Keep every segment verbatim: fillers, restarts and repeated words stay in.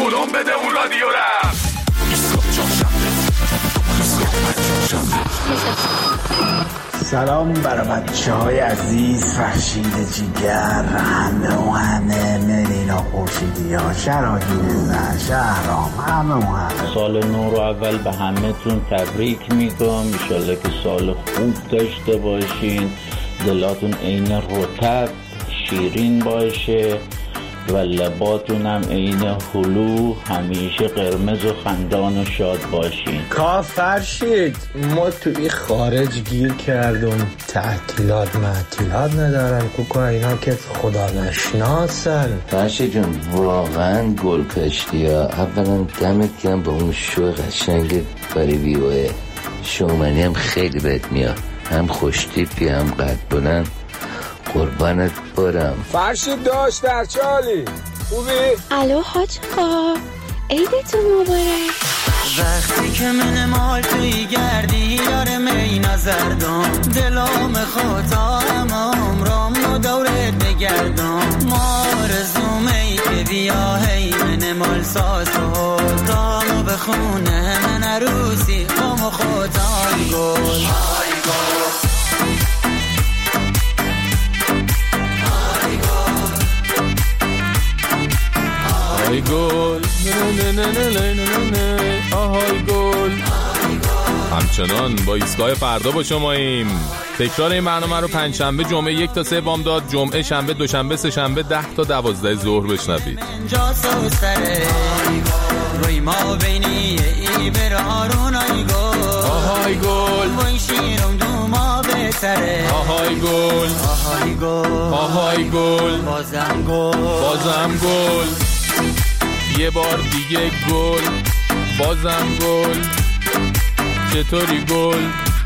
کدوم بده اون رادیو رفت. سلام برای بچه های عزیز، فرشید جیگر، همه و همه، ملینا خورشیدی ها، شراحین زن، شهرام، همه و همه. سال نو رو اول به همه تون تبریک میگم. انشالله که سال خوب داشته باشین، دلاتون عین رطب شیرین باشه و لباتون هم عین هلو همیشه قرمز و خندان و شاد باشین. کاف فرشید، ما توی خارج گیر کردم، تعطیلات معطیلات ندارن، کوکو اینا که خدا نشناسن. فرشید جون واقعا گل کشتی ها. اولا دمت گرم با اون شو قشنگ برای ویوه شومنی هم خیلی بهت میاد، هم خوشتیپی هم قد بلند، قربانت برم. فرشید داشت در چالی خوبی؟ الو حاج آقا، عیدتون مبارک. وقتی که من مال توی گردی یار می نزردم، دلام خودم عمرم و دورت بگردم. مارزوم ای که بیا هی من مال ساز و دامو بخونه من عروسی قام و خودای گل. آهای گل نه نه نه نه نه نه آهای گل. همچنان با ایستگاه فردا با شماییم. تکرار این برنامه رو پنجشنبه جمعه یک تا سه بامداد، جمعه شنبه دوشنبه سه شنبه ده تا دوازده ظهر بشنوید. روی ما بینی ای برارون آی گل. آهای گل وای شیرم دو ما بهتره. آهای گل آهای گل آهای گل بازم گل بازم گل یه بار دیگه گل بازم گل. چطوری گل؟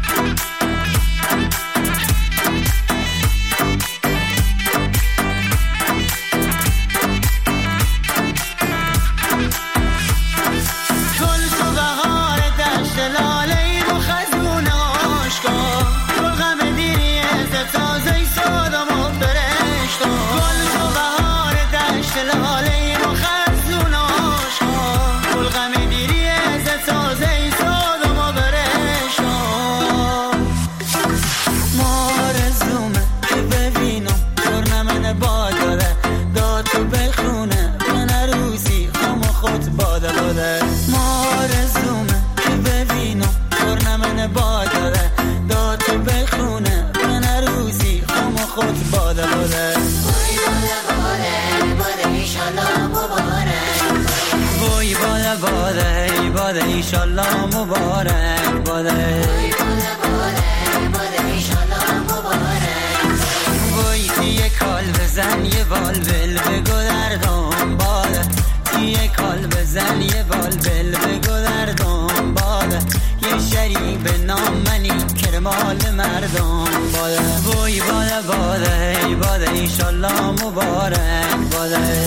ایشالله مبارک باده. وای یه کال بزن یه وال بل بگو دردم باده. یه کال بزن یه وال بل بگو دردم باده. یه شریک به نام منی کرمال مردم باده. وای باده باده ای باده ایشالله مبارک باده.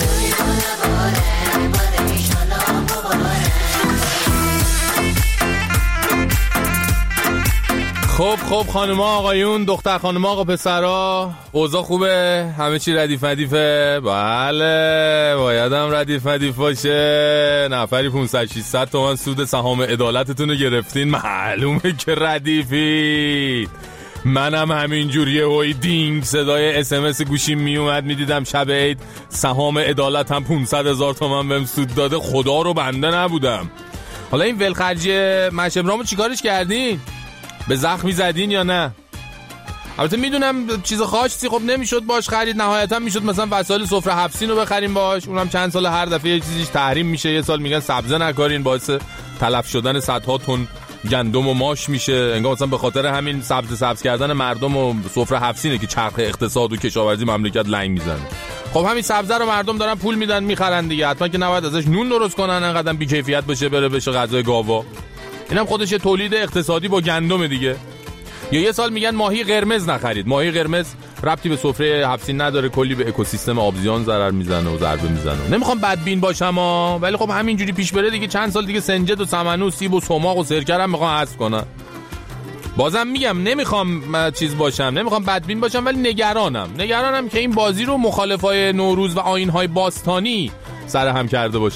خب خب خانوما آقایون، دختر خانوما آقا پسرا، اوضاع خوبه؟ همه چی ردیف ردیفه؟ بله باید هم ردیف ردیف باشه. نفری پانصد ششصد تومن سود سهام عدالتتون رو گرفتین، معلومه که ردیفید. منم همین جوریه هوی دینگ صدای اس ام اس گوشیم می اومد میدیدم شب عید سهام عدالت هم پانصد هزار تومن بهم سود داده. خدا رو بنده نبودم. حالا این ولخرجی مشبرامو چیکارش کردین؟ به زخمی زدین یا نه؟ البته میدونم چیز خاصی خب نمیشد باش خرید، نهایتا میشد مثلا وسایل سفره حفظین رو بخریم باش، اونم چند سال هر دفعه یه چیزیش تحریم میشه. یه سال میگن سبزه نکارین باعث تلف شدن صدها تن گندم و ماش میشه، انگار مثلا به خاطر همین سبز سبز کردن مردم و سفره حفظینه که چرخ اقتصاد و کشاورزی مملکت لنگ میزنه. خب همین سبزه رو مردم دارن پول میدن میخرن دیگه، حتما که نباید ازش نون درست کنن انقدر بی کیفیت بشه بره بشه غذای گاوا. اینم خودش یه تولید اقتصادی با گندم دیگه. یا یه سال میگن ماهی قرمز نخرید. ماهی قرمز ربطی به سفره حفظین نداره، کلی به اکوسیستم آبزیان ضرر میزنه و ضربه میزنه. نمیخوام بدبین باشم ها، ولی خب همینجوری پیش بره دیگه چند سال دیگه سنجد و سمنو و سیب و سماق و سرکه هم میخوام حذف کنن. بازم میگم نمیخوام چیز باشم، نمیخوام بدبین باشم، ولی نگرانم. نگرانم که این بازی رو مخالفای نوروز و آیین‌های باستانی سر هم کرده باشن.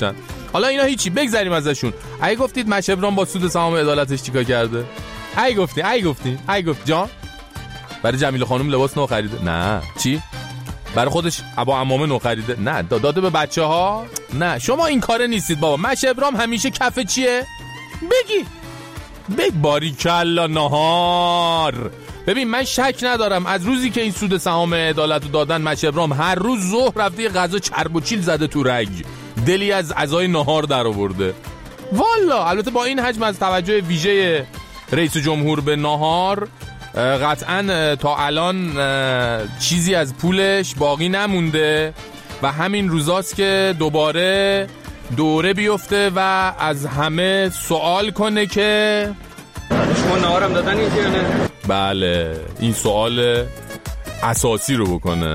حالا اینا هیچی، بگذریم ازشون. اگه گفتید مشه ابراهیم با سود سهام عدالتش چیکار کرده؟ اگه گفتی اگه گفتی اگه گفت جان برای جمیله خانم لباس نو خریده؟ نه. چی؟ برای خودش عبا عمامه نو خریده؟ نه. داده به بچه ها؟ نه. شما این کاره نیستید بابا. مشه ابراهیم همیشه کف چیه؟ بگی بگ باریکلا نهار. ببین من شک ندارم از روزی که این سود سهام عدالت رو دادن مشه ابراهیم هر روز ظهر رفته یه غذا چرب و چیل زده تو رگ، دلی از عزای نهار در آورده. والا البته با این حجم از توجه ویژه رئیس جمهور به نهار قطعا تا الان چیزی از پولش باقی نمونده و همین روزاست که دوباره دوره بیفته و از همه سوال کنه که شما نهارم دادن این که نه؟ بله این سوال اساسی رو بکنه.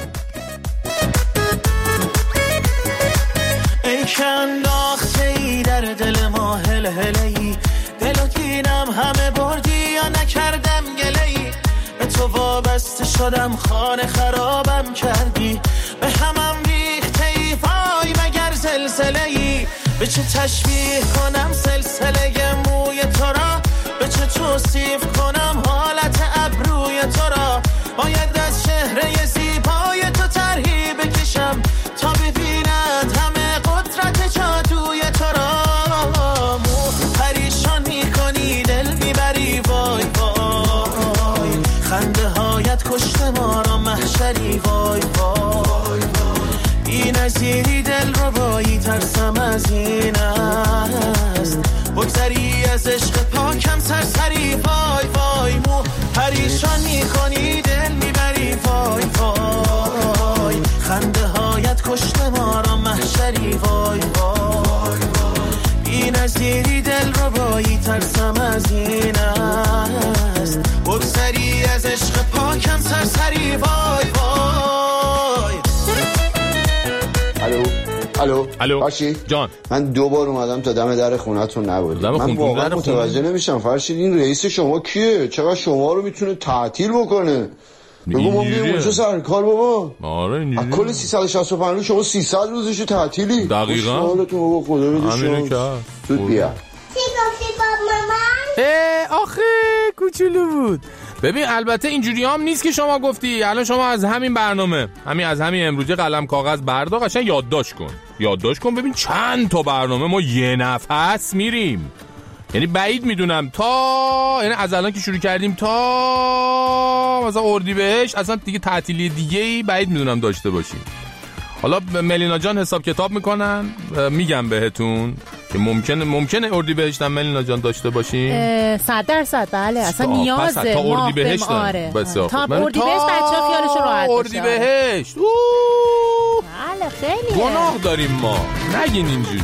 ای که انداخته ای در دل ما هل هلی، دل و دینم همه بردی یا نکردم گلی، به تو وابسته شدم خانه خرابم کردی، به همم ریخته ای وای مگر زلزله ای، به چه تشبیه کنم سلسله موی تو را، به چه توصیف کنم حالت ابروی تو را، باید از چهره زیبای تو طرحی بکشم تا ببیند همه قدرت جادوی تو را، مو پریشان میکنی دل میبری وای وای، خنده هایت کشته ما را محشری وای وای، بی نظیری دل رو بایی ترسم از این است، بگذری از عشق پاکم سرسری وای وای، مو پریشان میکنی دل میبری وای وای، خنده هایت کشته ما را محشری وای وای، بی نظیری دل رو بایی ترسم از این است، بگذری از عشق پاکم سرسری وای وای. الو الو الو فرشید جان، من دو بار اومدم تا دم در خونتون نبودم. من واقعا متوجه نمیشم فرشید این رئیس شما کیه؟ چقدر شما رو میتونه تعطیل بکنه؟ بگو ما بیریم اونجا سر کار بابا. آره اینجوریه. از کل سیصد و شصت و پنج شما سیصد روزشو تعطیلی. دقیقاً. حالتون بابا خدا بده همینو شما. زود بیا. چی گفتی باب مامان؟ اه آخه کوچولو بود. ببین البته اینجوری هم نیست که شما گفتی. الان شما از همین برنامه همین از همین امروزه قلم کاغذ بردار قشنگ یادداشت کن یادداشت کن ببین چند تا برنامه ما یه نفس میریم. یعنی بعید میدونم تا یعنی از الان که شروع کردیم تا مثلا اردیبهشت اصلا دیگه تعطیلی دیگه ای بعید میدونم داشته باشیم. حالا ملینا جان حساب کتاب میکنن میگم بهتون که ممکنه ممکنه اردیبهشت هم ملینا جان داشته باشیم. صد درصد بله اصلا نیازه تا اردیبهشت آره. بسیار تا اردیبهشت بچه‌ها خیالشون راحت باشه. اردیبهشت بله خیلی گناه داریم ما نگین اینجوری.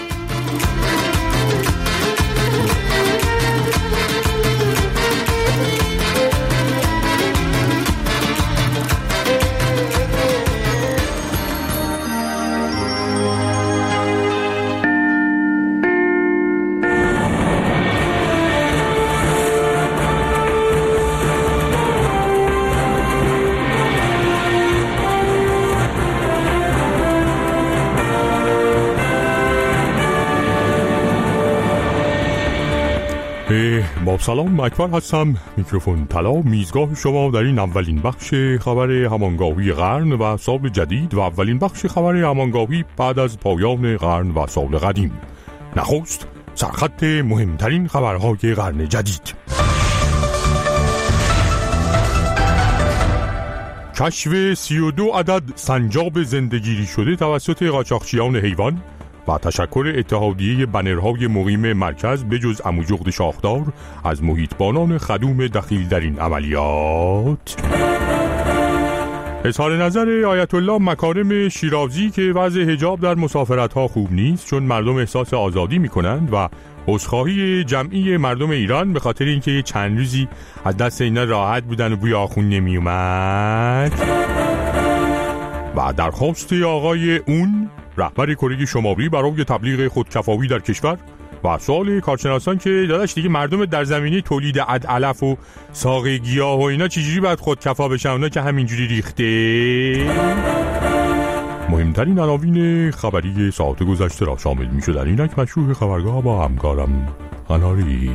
با سلام اکبر هستم. میکروفون طلا میزگاه شما در این اولین بخش خبر همانگاهی قرن و سال جدید و اولین بخش خبر همانگاهی بعد از پایان قرن و سال قدیم. نخست سرخط مهمترین خبرهای قرن جدید. کشف سی و دو عدد سنجاب زندگیری شده توسط قاچاقچیان حیوان و تشکر اتحادیه بنرهای مقیم مرکز به جز عموجغد شاخدار از محیطبانان خدوم دخیل در این عملیات. اظهار نظر آیت الله مکارم شیرازی که وضع حجاب در مسافرت‌ها خوب نیست چون مردم احساس آزادی می‌کنند و عذرخواهی جمعی مردم ایران به خاطر اینکه چند روزی از دست اینا راحت بودن و بوی آخون نمی‌اومد. و درخواست آقای اون رهبر کره شمالی برای تبلیغ خودکفایی در کشور و سوال کارشناسان که داداش دیگه مردم در زمینه تولید عدعلف و ساق گیاه و اینا چجوری باید خودکفا بشن اونا که همینجوری ریخته. مهمتر مهمترین عناوین خبری ساعت گذشته را شامل می شدن. اینک مشروع خبرگاه با همکارم قناری.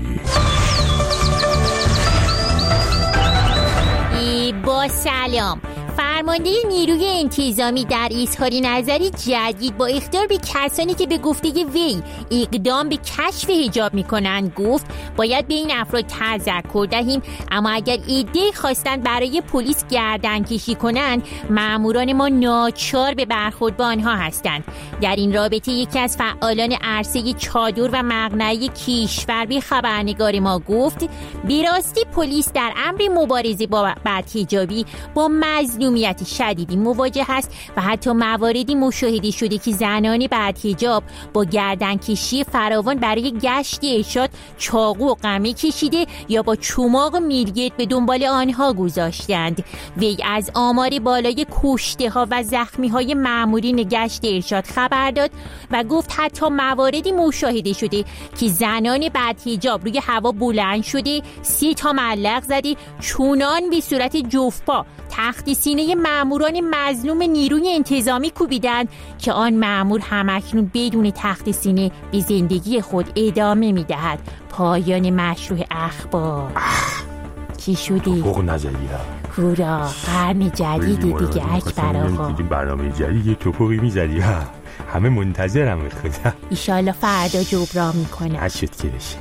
با سلام. فرمانده نیروی انتظامی در اظهار نظری جدید با اخطار به کسانی که به گفته وی اقدام به کشف حجاب میکنند گفت باید به این افراد تذکر دهیم، اما اگر عده‌ای خواستند برای پلیس گردن کشی کنند ماموران ما ناچار به برخورد با آنها هستند. در این رابطه یکی از فعالان عرصه چادر و مقنعه کشور به خبرنگار ما گفت به راستی پلیس در امر مبارزه با بدحجابی با مظلومیت شدیدی مواجه است و حتی مواردی مشاهده شده که زنان بدحجاب با گردنکشی فراوان برای گشت ارشاد چاقو و قمه کشیده یا با چماق میلگرد به دنبال آنها گذاشتند. وی از آمار بالای کشته ها و زخمی های مامورین گشت ارشاد خبر داد و گفت حتی مواردی مشاهده شده که زنان بدحجاب روی هوا بلند شده، سی تا معلق زده، چونان به صورت جفت‌پا تخت سینه ماموران مظلوم نیروی انتظامی کوبیدند که آن مامور همکنون بدون تخت سینه به زندگی خود ادامه می‌دهد. پایان مشروع اخبار. چی شدی؟ فوق نزدی هورا، قرن جدیدی دیگه اکبر آقا. دیدیم برنامه جدید یه توپوقی میزدی ها. همه منتظرم خدا. ایشالله فردا جبران میکنه. هشت که بشه.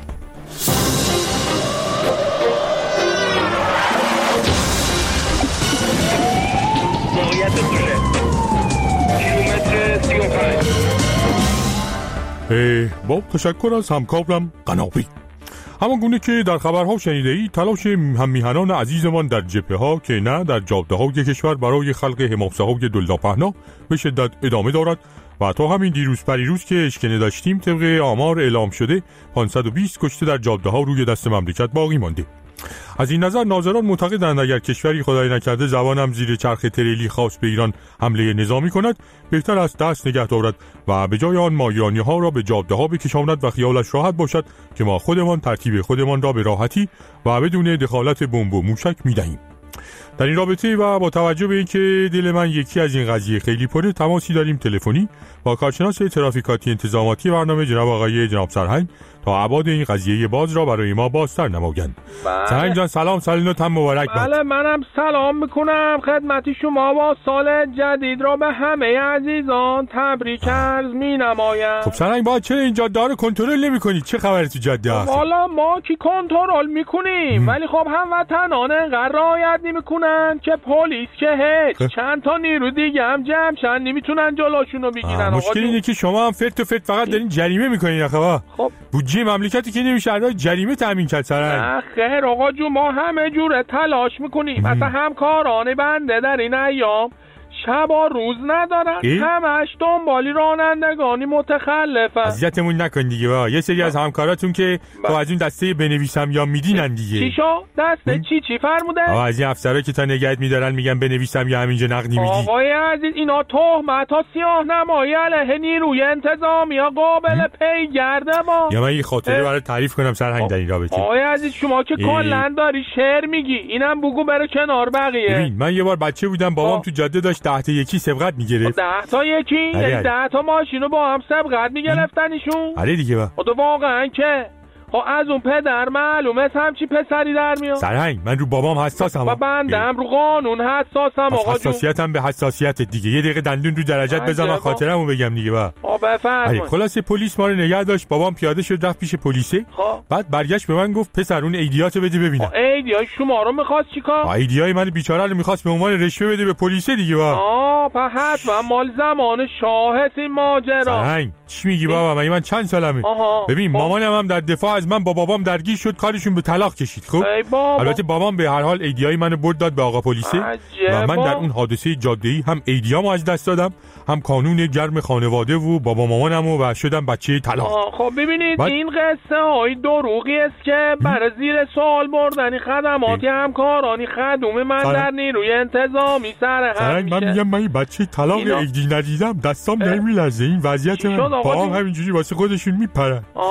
با تشکر از همکارم قنابی. همان گونه که در خبرها شنیده ای تلاش هممیهنان عزیزمان در جبهه ها که نه در جاده های کشور برای خلق حماسه های دلداپهنا به شدت ادامه دارد و تا همین دیروز پریروز که اشکنه داشتیم طبق آمار اعلام شده پانصد و بیست کشته در جاده ها روی دست مملکت باقی مانده. از این نظر ناظران معتقدند اگر کشوری خدای نکرده زبانم زیر چرخ تریلی خاص به ایران حمله نظامی کند بهتر است دست نگه دارد و به جای آن مایانی ها را به جاده ها بکشاند و خیالش راحت باشد که ما خودمان ترتیب خودمان را به راحتی و بدون دخالت بمب و موشک می‌دهیم. در این رابطه و با توجه به اینکه دل من یکی از این قضیه خیلی پره تماسی داریم تلفنی با کارشناس ترافیکاتی انتظاماتی برنامه جناب آقای جناب سرهنگ تا ابعاد این قضیه باز را برای ما بازتر نمایند. سرهنگ جان سلام، سالینات هم مبارک باد. بله منم سلام میکنم خدمت شما با سال جدید را به همه عزیزان تبریک عرض مینمایم. خب سرهنگ با چه این جاده رو کنترل نمیکنید؟ چه خبره تو جاده آخه؟ والا ما کی کنترل میکنیم ولی خب هموطنان انقدر رعایت نمیکنن که پلیس که هیچ چند تا نیرو دیگه هم جمع شن نمیتونن جلوشونو بگیرن. مشکل اینه که شما هم فرت و فرت فقط دارین جریمه میکنین آخه. خب بودجه مملکتی که نمیشه الان جریمه تامین کرد سرهنگ. نه خیر آقا جو ما همه جوره تلاش میکنیم. مثلا همکاران بنده در این ایام شب و روز ندارن، همش دنبالی رانندگانی متخلفن. اذیتمون نکن دیگه با. یه سری از همکاراتون که با از اون دسته بنویسم یا میدینن دیگه. چی شو؟ دسته چی چی فرموده؟ آقا از این افسرا که تا نگهت میدارن میگن بنویسم یا همینجا نقدی میدی. آقای عزیز اینا تهمت ها سیاه نمایی علیه نیروی انتظامی ها قابل پیگرده با. یا من یه خاطره برات تعریف کنم سرهنگ در این رابطه. آقای عزیز شما که کلا داری شعر میگی اینم بگو بره کنار بقیه. ببین من یه بار بچه بودم بابام تو جاده داشت ده تا یکی سبقت میگرفت. ده تا یکی؟ یعنی ده تا ماشینو با هم سبقت میگرفتنشون؟ آره دیگه با. خب واقعا که خب از اون پدر معلومه همچی پسری در میاد. سرهنگ من رو بابام حساسم و بندم رو قانون حساسم آقا جون. حساسیتم به حساسیت دیگه. یه دقیقه دندون رو درجت بزن من خاطرمو بگم دیگه با. خب بفرمایید. خلاصه پلیس ما رو نگه داشت، بابام پیاده شد رفت پیش پلیسه. خب بعد برگشت به من گفت پسر اون ایدیاتو بده ببینم. ایدیای شما رو می‌خواست چیکار؟ ایدیای من بیچاره رو می‌خواست به عنوان رشوه بده به پلیسه دیگه با. آه په حتما مال زمان شاه این ماجرا. سرهنگ چی میگی بابا؟ من چند سالمه؟ ببین مامانم هم در دفاع از من با بابام درگیر شد، کارشون به طلاق کشید. خب بابا. البته بابام به هر حال ایدیای منو برد داد به آقا پلیسه و من در اون حادثه جاده‌ای هم ایدیامو از دست دادم هم قانون گرم خانواده و بابا مامانمو و شدم بچه طلاق. خب ببینید بعد... این قصه های دروغی است که برای زیر سوال بردن خدمات همکارانی خدوم من سر... در نیروی انتظامی سر هم میشه. من میگم من بچه طلاق اینا... ایدی ندیدم، دستام نمیلرزه. این وضعیت من بابام همینجوری واسه خودشون میپرن.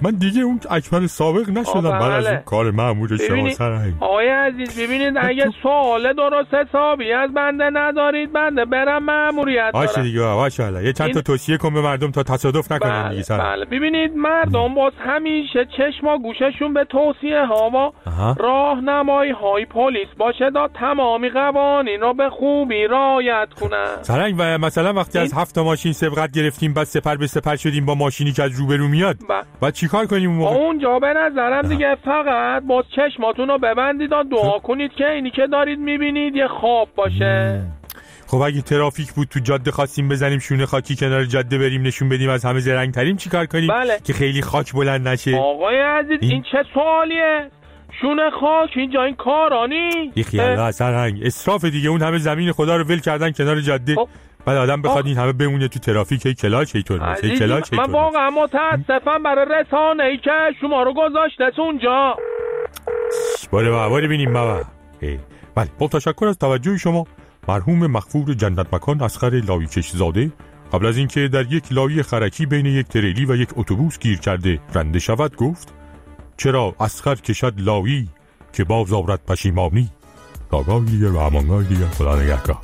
من دیگه اون اکمل سابق نشدم بعد از اون کار مأمور شما سرهنگ. آقای عزیز ببینید اگه سوال درست حسابی از بنده ندارید بنده برم مأموریت دارم. باشه دیگه باشه حالا یه چند این... تا توصیه کن به مردم تا تصادف نکنن دیگه سر. بله ببینید مردم باز همیشه چشم و گوششون به توصیه ها و راهنمایی های پلیس باشه تا تمامی قوانین رو به خوبی رعایت کنن. سرنگ و مثلا وقتی این... از هفت ماشین سبقت گرفتیم بعد سپر به سپر شدیم با ماشینی که از روبرو میاد بعد چیکار کنیم اون موقع؟ اونجا به نظرم دیگه فقط باز چشماتون رو ببندید و دعا کنید که اینی که دارید میبینید یه خواب باشه. خب اگه ترافیک بود تو جاده خواستیم بزنیم شونه خاکی کنار جاده بریم نشون بدیم از همه زرنگ تریم چیکار کنیم؟ بله. که خیلی خاک بلند نشه. آقای عزیز این, این چه سوالیه؟ شونه خاک اینجا این کارانی؟ یه خیال سرهنگ اسراف دیگه اون همه زمین خدا رو ول کردن کنار جاده. خب. بعد آدم بخواد این همه بمونه تو ترافیک هی کلاچ هی ترمز هی کلاچ هی من واقعا متاسفم برای رسانه ای که شما رو گذاشته اونجا. باره باره ببینیم بابا. بله با تشکر از توجه شما مرحوم مغفور جنت مکان اصغر لاویکش زاده قبل از اینکه در یک لایی خرکی بین یک تریلی و یک اتوبوس گیر کرده رنده شود گفت چرا اصغر کشد لاوی که باز آورد پشیمانی. تاگاهی دیگر و همانگاهی دیگر خدا نگهدار.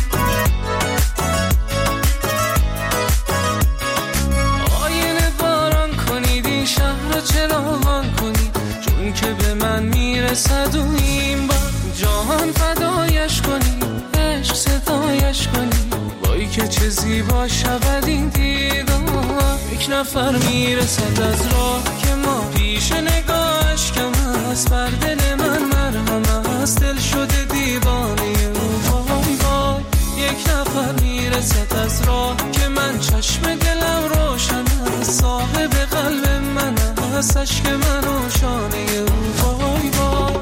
که به من میرسد و این با جهان فدایش کنی عشق صدایش کنی وای که چه زیبا شود این دیدار. یک نفر میرسد از راه که ما پیش نگاهش کم است بر دل من مرهم است دل شده دیوانه او وای وای. یک نفر میرسد از راه که من چشم دلم روشن است صاحب قلب من است عشق من و شانه او وای وای.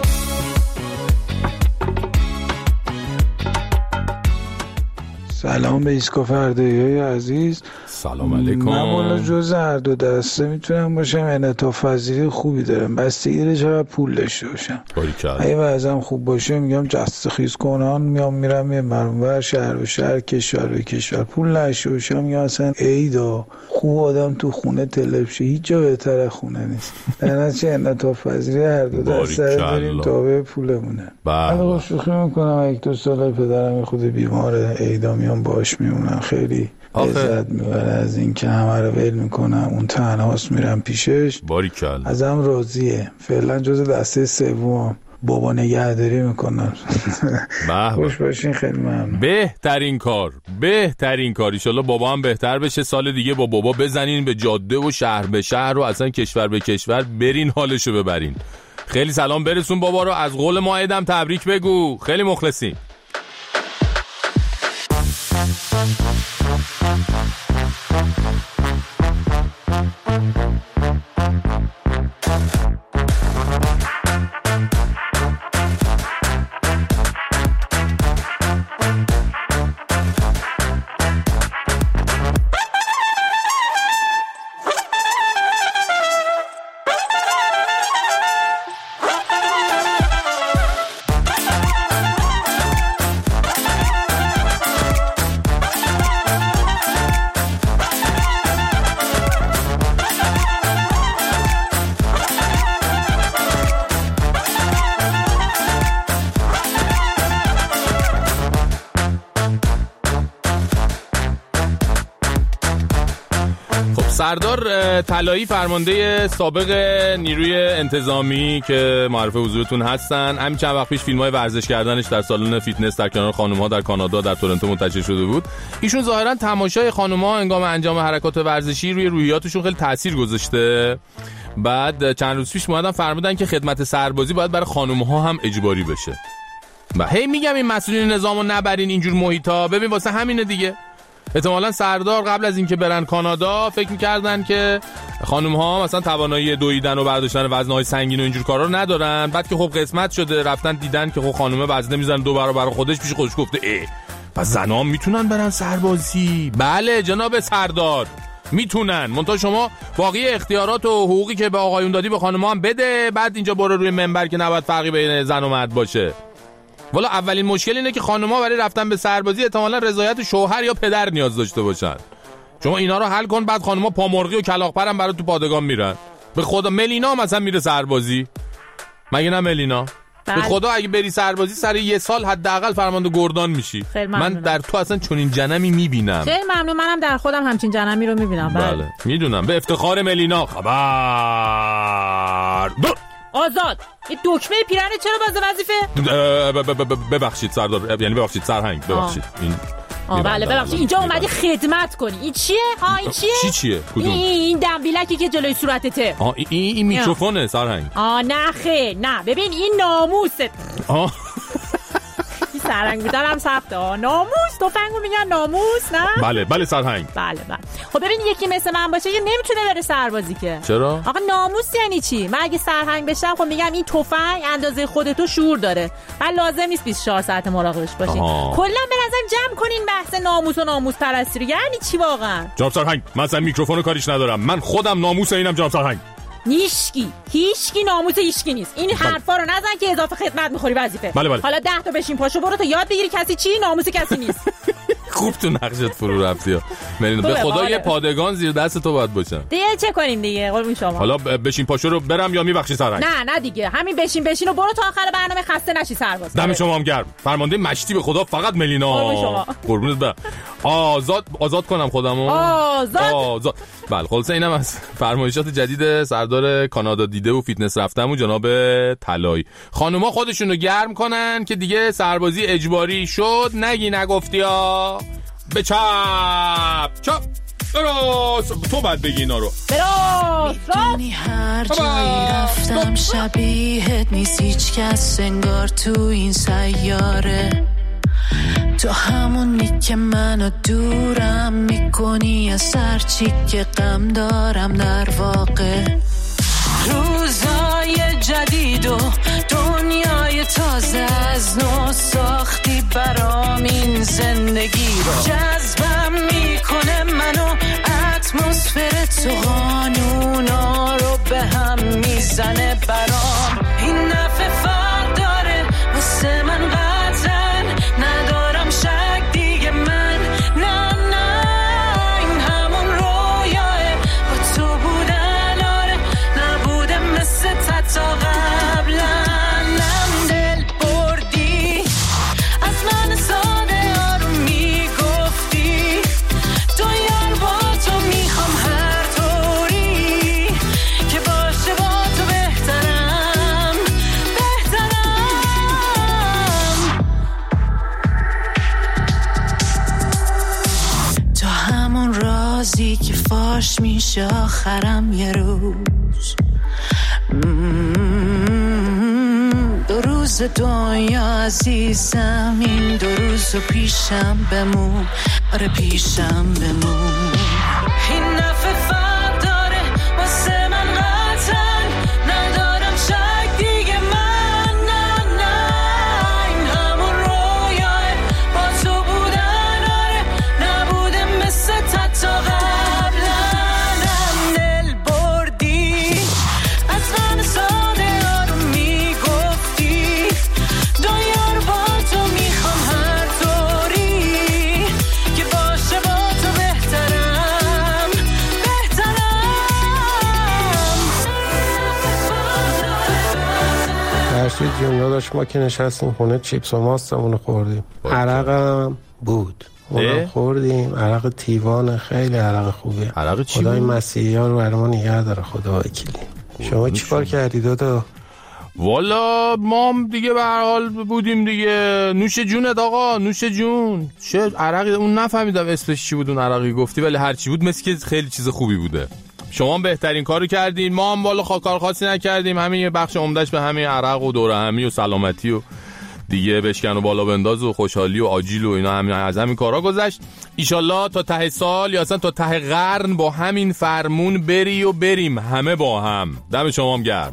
سلام به ایسکو فردایی عزیز. سلام علیکم. من والا جز هر دو دسته میتونم باشم انعطاف پذیری خوبی دارم بستگی داره چقدر پول داشته باشم. اگه وضعم خوب باشه میگم جست خیز کنان میام میرم یه مرونور شهر به شهر کشور به کشور. پول نشه باشم میگم اصلا عیدا خوب آدم تو خونه تلفشه هیچ جا بهتر خونه نیست. در نتیجه انعطاف پذیری هر دو دسته داریم تابع پولمونه. من شوخی میکنم یک دو سال پدرم خود بیماره عیدا میام باش میمونم خیلی لذت میبره از این که همه رو ول میکنم اون تنهاست میرم پیشش. باریکل ازم راضیه. فعلا جز دسته سوم بابا نگهداری میکنم. خوش باشین خیلی ممنون. بهترین کار بهترین کار ایشالله بابا هم بهتر بشه سال دیگه با بابا بزنین به جاده و شهر به شهر و اصلا کشور به کشور برین حالشو ببرین. خیلی سلام برسون بابا رو از قول ماهدم تبریک بگو. خیلی مخلصیم. سردار طلایی فرمانده سابق نیروی انتظامی که معرف حضورتون هستن همین چند وقت پیش فیلم‌های ورزش کردنش در سالن فیتنس در کنار خانم‌ها در کانادا در تورنتو منتشر شده بود. ایشون ظاهرا تماشای خانم‌ها هنگام انجام حرکات ورزشی روی روحیاتشون خیلی تاثیر گذاشته. بعد چند روز پیش اومدن فرمودن که خدمت سربازی باید برای خانم‌ها هم اجباری بشه. و هی میگم این مسئولین نظامو نبرین اینجور محیطا. ببین واسه همینه دیگه. احتمالاً سردار قبل از اینکه برن کانادا فکر می‌کردن که خانم‌ها مثلا توانایی دویدن و برداشتن وزن‌های سنگین و اینجور کارا رو ندارن. بعد که خب قسمت شده رفتن دیدن که خب خانم وزنه میزنه دو برابر خودش پیش خودش گفته ای پس زن‌ها میتونن برن سربازی. بله جناب سردار میتونن. منتها شما باقی اختیارات و حقوقی که به آقایون دادی به خانم‌ها هم بده. بعد اینجا برو روی منبر که نباید فرقی بین زن و مرد باشه. والا اولین مشکل اینه که خانم‌ها برای رفتن به سربازی احتمالاً رضایت شوهر یا پدر نیاز داشته باشن. شما اینا رو حل کن بعد خانم‌ها پامرغی و کلاغ‌پر هم برای تو پادگان میرن. به خدا ملینا مثلا میره سربازی، مگه نه ملینا؟ بله. به خدا اگه بری سربازی سر یه سال حداقل فرمانده گردان میشی. من در تو اصلا چنین جنمی میبینم. خیلی ممنون، منم در خودم همچین جنمی رو میبینم. بله, بله. میدونم. به افتخار ملینا. خبر آزاد. این دکمه پیرنه چرا باز وظیفه؟ ببخشید سردار، یعنی ببخشید سرهنگ، ببخشید. این آه بله ببخشید، اینجا اومدی خدمت کنی. این چیه؟ ها این چیه؟ چی چیه؟ کدوم؟ این این دنبیلکی که جلوی صورتته. آه این این میکروفونه سرهنگ. آه نه خیر، نه ببین این ناموست. آه سرهنگ بودنم سخته. آه ناموس، تفنگو میگن ناموس، نه؟ بله بله سرهنگ. بله بله. خب ببین یکی مثل من باشه یه نمیتونه بره سربازی که. چرا؟ آقا ناموس یعنی چی؟ من اگه سرهنگ بشم خب میگم این تفنگ اندازه خودتو شور داره. بعد لازم نیست بیست و چهار ساعت مراقبش باشین. کلا به نظر جمع کنین بحث ناموس و ناموس پرستی رو. یعنی چی واقعا؟ جناب سرهنگ، من اصلا میکروفونو کاریش ندارم. من خودم ناموس اینم جناب سرهنگ. نیشکی هیچکی ناموس هیچکی نیست. این بله. حرفا رو نزن که اضافه خدمت میخوری وظیفه. بله بله. حالا ده تا بشین پاشو برو تا یاد بگیری کسی چی ناموس کسی نیست. خوب تو نقشت فرو رفتی. مرین به خدا یه پادگان زیر دست تو باید باشن. دیگه چه کنیم دیگه قربون شما. حالا بشین پاشو رو برم یا میبخشی سرهنگ؟ نه نه دیگه همین بشین بشین و برو تا آخر برنامه خسته نشی سرباز. دم شما هم گرم. فرمانده مشتی به خدا فقط ملینا. قربون شما. قربونت برم. آزاد آزاد کنم خودمو. آزاد. آزاد. بله خلاص اینم از فرمایشات جدید سردار کانادا دیده و فیتنس رفتم جناب طلایی. خانوما خودشونو گرم کنن که دیگه سربازی اجباری شد. نگی نگفتی ها. به چپ چپ براست. تو باید بگی اینا رو. براست. میدونی هر جایی رفتم شبیهت نیست هیچ کس انگار تو این سیاره. تو همونی که منو دورم میکنی از هر چی که غم دارم در واقع. روزای جدید و دنیای تازه از نو ساختی برام این زندگی رو. جذبم میکنه منو اتمسفر تو قانونا رو به هم میزنه برام. این نفع فرق داره واسه من قطعا ندارم شک دیگه من نه نه این همون رویاه با تو بودن آره نبوده مثل تا قبلا. نم دل بردی از من ساده آروم میگفتی تو یار با تو میخوام هر طوری که باشه با تو بهترم بهترم. تو همون رازی که فاش میشه آخرم یه روز. دو روز دنیا عزیزم این دو روز پیشم بمون. آره پیشم بمون. این نفع فرق داره واسه من قطعا ندارم شک دیگه من نه نه این همون رویاه با تو بودن آره نبوده مثل تا قبلا. نم دل بردی از من ساده آروم میگفتی دنیا رو با تو میخوام هر طوری که باشه با تو بهترم بهترم. فرشید جون داداش ما که نشستیم خونه چیپس و ماستمونو خوردیم. عرقم بود اونو خوردیم. عرق تیوان خیلی عرق خوبیه. عرق چی خدای بود؟ مسیحی ها رو برای ما نگه داره. خدا وکیلی. شما چی کار کردی دادا؟ والا ما دیگه به هر حال بودیم دیگه. نوش جونت آقا نوش جون. چه عرقی اون نفهمیدم اسمش چی بود اون عرقی گفتی ولی هر چی بود مثل که خیلی چیز خوبی بوده. شما هم بهترین کارو کردین. ما هم والا کار خاصی نکردیم. همین یه بخش عمدهش به همین عرق و دوره همی و سلامتی و دیگه بشکن و بالا بنداز و خوشحالی و آجیل و اینا همین از همین کارا گذشت. ایشالله تا ته سال یا اصلا تا ته قرن با همین فرمون بری و بریم همه با هم. دم شما هم گرم.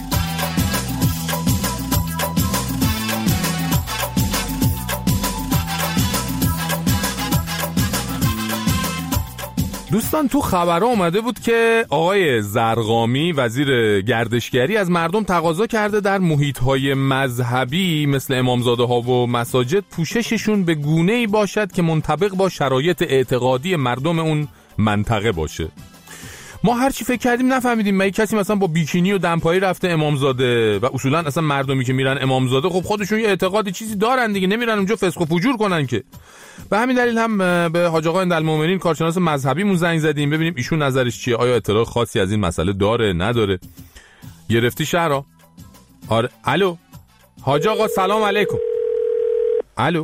دوستان تو خبرها اومده بود که آقای زرقامی وزیر گردشگری از مردم تقاضا کرده در محیط‌های مذهبی مثل امامزاده ها و مساجد پوشششون به گونه‌ای باشد که منطبق با شرایط اعتقادی مردم اون منطقه باشه. ما هر چی فکر کردیم نفهمیدیم. مگه کسی مثلا با بیکینی و دمپایی رفته امامزاده؟ و اصولا اصلا مردمی که میرن امامزاده خب خودشون یه اعتقادی چیزی دارن دیگه، نمیرن اونجا فسق و فجور کنن که. به همین دلیل هم به حاج آقا اندالمؤمنین کارشناس مذهبیمون زنگ زدیم ببینیم ایشون نظرش چیه، آیا اطلاع خاصی از این مسئله داره نداره. گرفتی شهرام؟ آره. الو حاج آقا سلام علیکم. الو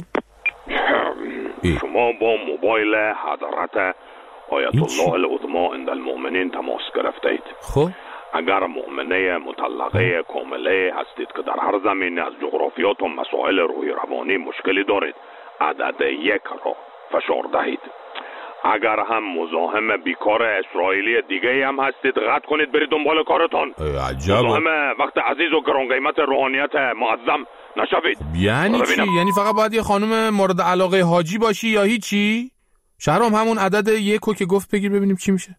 شما با موبایل حضرت آیت الله العظما اندالمؤمنین تماس گرفتید. خب اگر مؤمنه مطلقه کامله هستید که در هر زمینه از جغرافیات و مسائل روحی روانی مشکلی دارید، عدد یک را فشار دهید. اگر هم مزاحم بیکار اسرائیلی دیگه هم هستید قطع کنید برید دنبال کارتان. مزاحم وقت عزیز و گران قیمت روحانیت معظم نشوید. یعنی چی؟ یعنی فقط باید یه خانم مورد علاقه حاجی باشی یا هیچی؟ شهرام همون عدد یکو که گفت بگیر ببینیم چی میشه.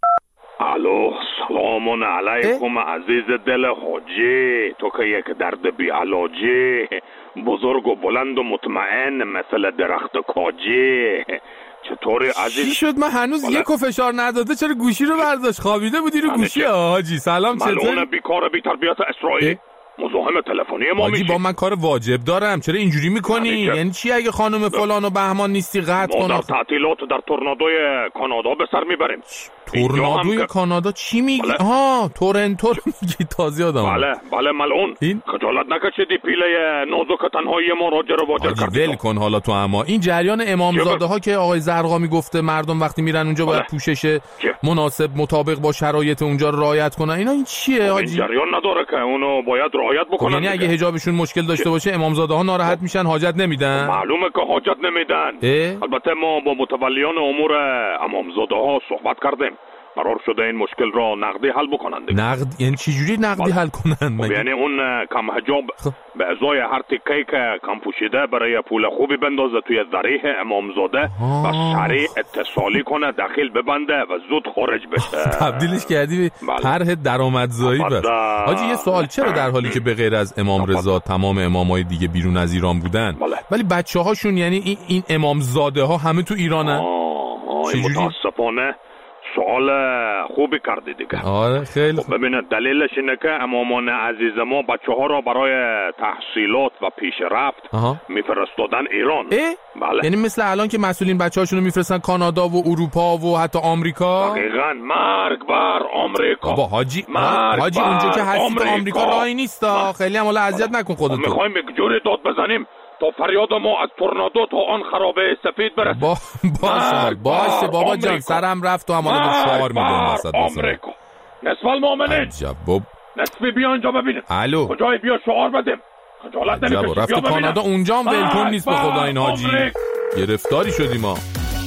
الو سلام علیکم عزیز دل حاجی، تو که یک درد بی علاجی، بزرگ و بلند و مطمئن مثل درخت کاجی. چطوری عزیز؟ چی شد؟ من هنوز بله. یکو فشار نداده چرا گوشی رو برداشت؟ خوابیده بودی رو گوشی حاجی. سلام چطوری؟ ملعون بیکار بی تربیت اسرائیلی مزاحم تلفنی ما میشی. با من کار واجب دارم چرا اینجوری میکنی؟ یعنی, یعنی چی اگه خانم فلان و بهمان نیستی قطع کنم؟ ما در تعطیلات در تورنادوی کانادا به سر میبریم. تورنادوی کانادا چی میگی؟ بله. ها تورنتو رو میگی تازه یادم. بله بله ملعون این خجالت نکشیدی پیله نازک تنهایی ما راجر رو واجر کردی. ول کن حالا تو. اما این جریان امامزاده ها که آقای زرقامی گفته مردم وقتی میرن اونجا باید پوشش مناسب مطابق با شرایط اونجا رعایت کنن، اینا این چیه حاجی؟ این جریان نداره که اونو باید رعایت بکنن. یعنی اگه حجابشون مشکل داشته باشه امامزاده ها ناراحت میشن حاجت نمیدن؟ معلومه که حاجت نمیدن. البته ما با متولیان امور امامزاده ها صحبت کردیم، قرار شده این مشکل را نقدی حل بکنند. نقد یعنی چه جوری نقدی حل کنند؟ خب یعنی اون کم حجاب به ازای هر تیکه‌ای که کم پوشیده برای پول خوبی بندازه توی ذریح امامزاده و سریع اتصالی کنه داخل ببنده و زود خارج بشه. تبدیلش کردی به طرح درآمدزایی. بس حاجی یه سوال، چرا در حالی که به غیر از امام رضا تمام امامای دیگه بیرون از ایران بودن بله. ولی بچه‌هاشون یعنی این, این امامزاده ها همه تو ایرانن؟ چجوری؟ متاسفانه سوال خوبی کردی دیگه. آره خیلی خب ببینید دلیلش اینه که امامان عزیز ما بچه ها را برای تحصیلات و پیشرفت میفرستادن ایران. بله. یعنی مثل الان که مسئولین بچه هاشون رو میفرستن کانادا و اروپا و حتی آمریکا. دقیقاً مرگ بر آمریکا. بابا حاجی حاجی اونجا که هستی تو آمریکا راهی نیستا. خیلی هم حالا اذیت نکن خودتو. میخوایم یک جوری داد بزنیم تا فریاد ما از تورنادو تا آن خرابه سفید برسه. با باشه باشه بابا جان سرم رفت تو هم حالا شعار میدم وسط آمریکا. نصف المؤمنین عجب باب نصفی بیا اینجا ببینیم. الو کجای بیا شعار بدیم. خجالت نمیکشی. رفت کانادا اونجا هم ولکن نیست به خدا این حاجی. گرفتاری شدیم ما.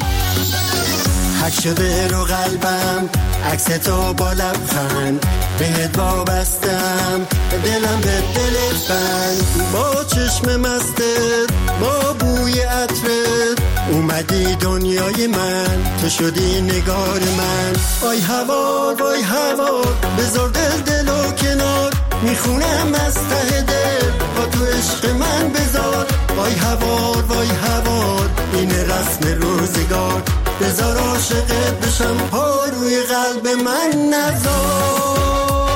حک شده رو قلبم عکس تو با لبخند بهت وابستم دلم به دلت بند با چشم مستت با بوی عطرت اومدی دنیای من تو شدی نگار من. آی هوا وای هوا بذار دل دل و کنار میخونم از ته دل با تو عشق من بذار. وای هوار وای هوار این رسم روزگار بذار عاشقت بشم پا روی قلب من نذار.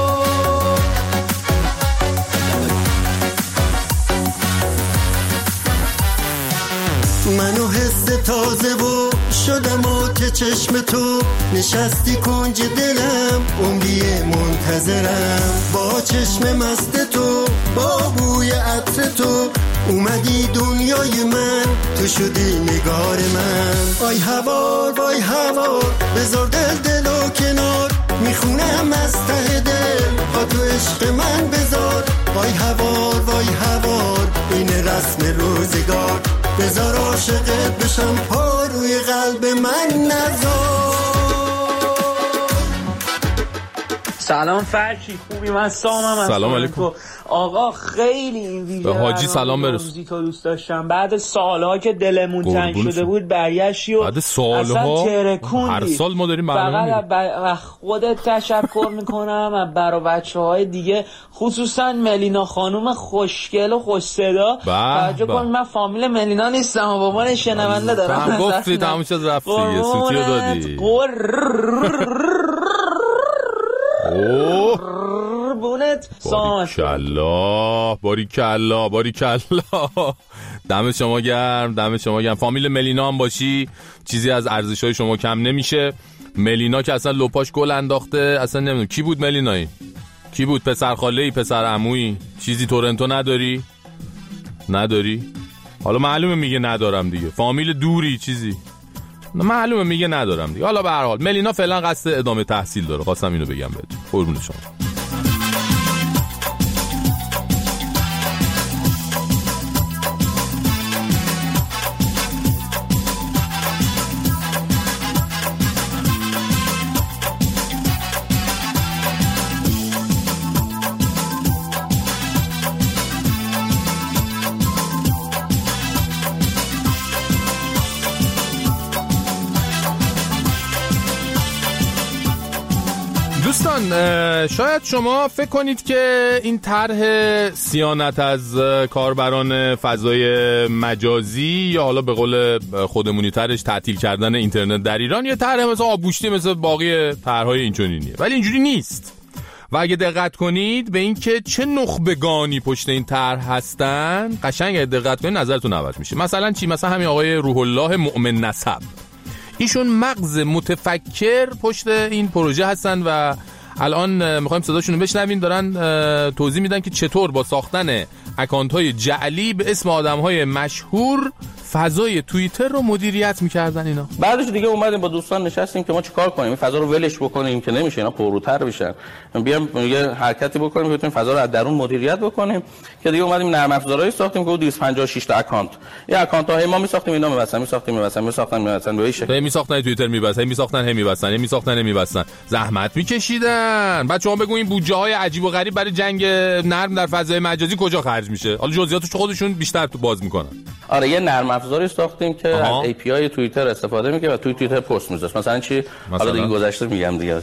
منو حس تازه و شدم و که چشم تو نشستی کنج دلم عمری منتظرم با چشم مست تو با بوی عطر تو اومدی دنیای من تو شدی نگار من. آی هوار وای هوار بذار دل دل و کنار میخونم از ته دل با تو عشق من بذار. وای هوار وای هوار این رسم روزگار بذار عاشقت بشم پا روی قلب من نذار. سلام فرشی خوبی؟ من سامم. سلام علیکم آقا. خیلی این ویژه به حاجی سلام برس. تو دوست داشتم بعد سالها که دلمون تنگ شده بود برگشتی و بعد سالها هر سال ما داریم برنامه فقط ب... خودت تشکر میکنم و برای بچه های دیگه خصوصا ملینا خانوم خوشگل و خوش صدا. توجه کن من فامیل ملینا نیستم و با من شنونده دارم. هم گفتی تموم شد رفت دیگه سوتیو دادی. اوه بونت باریکلا باریکلا باریکلا دم شما گرم دم شما گرم. فامیل ملینا هم باشی چیزی از ارزش‌های شما کم نمیشه. ملینا که اصلا لپاش گل انداخته، اصلا نمیدونم کی بود ملینایی، کی بود، پسر خاله‌ای پسر عمویی، چیزی تورنتو نداری نداری حالا معلومه میگه ندارم دیگه، فامیل دوری چیزی معلومه میگه ندارم دیگه. حالا به هر حال ملینا فعلا قصد ادامه تحصیل داره، خواستم اینو بگم بهتون. قربون شما. دوستان شاید شما فکر کنید که این طرح صیانت از کاربران فضای مجازی یا حالا به قول خودمونی ترش تعطیل کردن اینترنت در ایران یه طرح مثل آبگوشتی مثل باقی طرح‌های اینچنینیه، ولی اینجوری نیست. و اگه دقت کنید به این که چه نخبگانی پشت این طرح هستن، قشنگ اگه دقت کنید نظرتون عوض میشه. مثلا چی؟ مثلا همین آقای روح الله مؤمن نسب، ایشون مغز متفکر پشت این پروژه هستن و الان میخوایم صداشون رو بشنوین. دارن توضیح میدن که چطور با ساختن اکانت های جعلی به اسم آدم های مشهور فضای توییتر رو مدیریت میکردن اینا. بعدش دیگه اومدیم با دوستان نشستیم که ما چیکار کنیم، این فضا رو ولش بکنیم که نمیشه، اینا پرروتر بشن، بیام یه حرکتی بکنیم که بتونیم فضا رو از درون مدیریت بکنیم. که دیگه اومدیم نرم افزارهایی ساختیم که دویست و پنجاه و شش تا اکانت، این اکانت های ما میساختیم اینا میبستن میساختیم میبستن میساختن میبستن به این شکل میساختن توییتر میبستن میساختن هم میبستن هم میساختن هم میبستن زحمت میکشیدن. بعد شما بگو این بودجه های عجیب و غریب برای جنگ نرم در فضای مجازی کجا خرج میشه؟ حالا جزئیاتش خودشون بیشتر تو باز میکنن. آره یه نرم افزاری ساختیم که از ای پی آی توییتر استفاده میکنه و توی توییتر پست میذاره. مثلا چی؟ حالا دیگه گذشته میگم دیگه.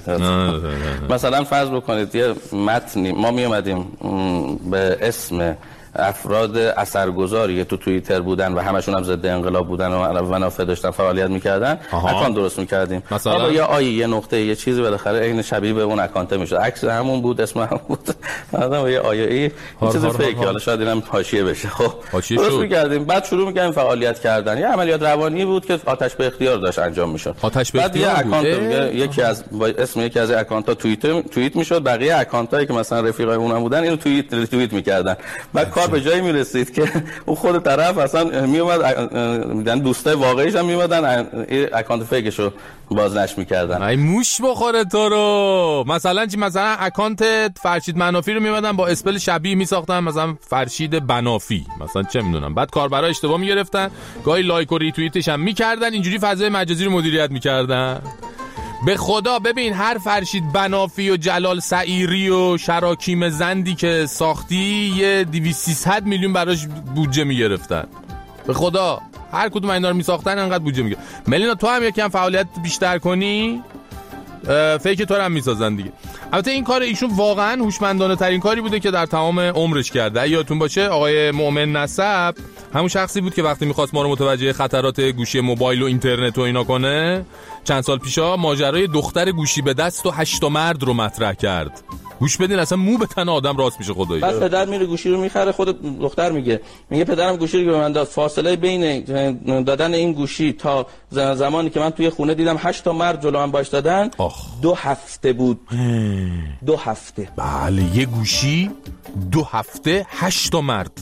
مثلا فرض بکنید یه متنی ما میومدیم به اسم افراد اثرگذاری تو توییتر بودن و همشون هم ضد انقلاب بودن و منافع داشتن فعالیت میکردن، اکانت درست میکردیم. مثلا یه آیه یه نقطه یه چیزی بالاخره عین شبیه به اون اکانت میشد، عکس همون بود اسم همون بود، مثلا یه آیه ای یه چیز فیک، حالا شاید اینم حاشیه بشه. خب درست میکردیم، بعد شروع میکردیم فعالیت کردن. یه عملیات روانی بود که آتش به اختیار داشت انجام میشد. آتش به اختیار بعد یه اکانت یکی از اسم یکی از اکانت ها توییت توییت میشد، بقیه اکانت هایی که مثلا رفیقای اونم بودن اینو توییت توییت میکردن. بعد کار به جایی میرسید که اون خود طرف اصلا میومد میدن دوستای واقعیش هم میومدن اکانت فیکشو بازنشر میکردن. ای موش بخوره تو رو. مثلا چی؟ مثلا اکانت فرشید منافی رو میومدن با اسپل شبیه میساختن، مثلا فرشید بنافی مثلا، چه میدونم. بعد کاربرا اشتباه میگرفتن، گاهی لایک و ریتوییتش هم میکردن، اینجوری فضای مجازی رو مدیریت میکردن. به خدا ببین هر فرشید بنافی و جلال سعیری و شراکیم زندی که ساختی یه دویست سیصد میلیون براش بودجه میگرفتن. به خدا هر کدوم اینا رو میساختن انقدر بودجه میگه. ملینا تو هم یکم فعالیت بیشتر کنی فیک تو هم میسازن دیگه. البته این کار ایشون واقعا هوشمندانه ترین کاری بوده که در تمام عمرش کرده. یادتون باشه آقای مؤمن نسب همون شخصی بود که وقتی میخواست ما رو متوجه خطرات گوشی موبایل و اینترنت و اینا کنه، چند سال پیشا ماجرای دختر گوشی به دست و هشت مرد رو مطرح کرد. گوش بدین اصلا مو به تن آدم راست میشه خدایی. بعد پدر میره گوشی رو میخره، خود دختر میگه میگه پدرم گوشی رو به من داد، فاصله بین دادن این گوشی تا زمانی که من توی خونه دیدم هشت تا مرد جلو من باش دادن آخ. دو هفته بود. دو هفته. بله یه گوشی دو هفته هشت تا مرد.